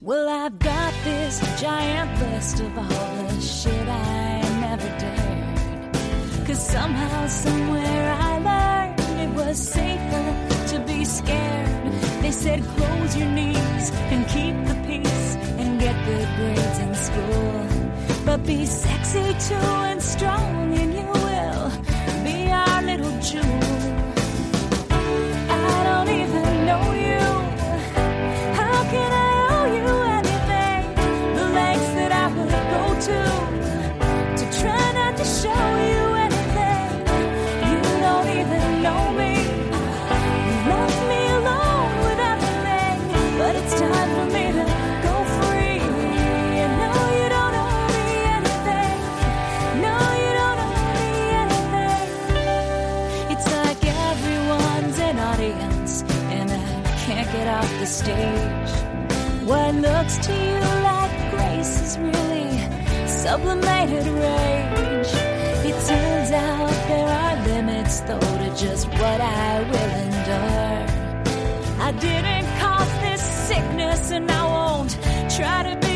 Well, I've got this giant list of all the shit I never dared. 'Cause somehow, somewhere I learned it was safer to be scared. They said close your knees and keep the peace and get good grades in school. But be sexy too and strong and you will be our little jewel. I don't even know you. How can I owe you anything? The lengths that I would go to try not to show you anything. You don't even know me. You left me alone with everything. But it's time for me to go free. And no, you don't owe me anything. No, you don't owe me anything. It's like everyone's an audience and I can't get off the stage. What looks to you like grace is really sublimated rage. It turns out there are limits though to just what I will endure. I didn't cause this sickness and I won't try to be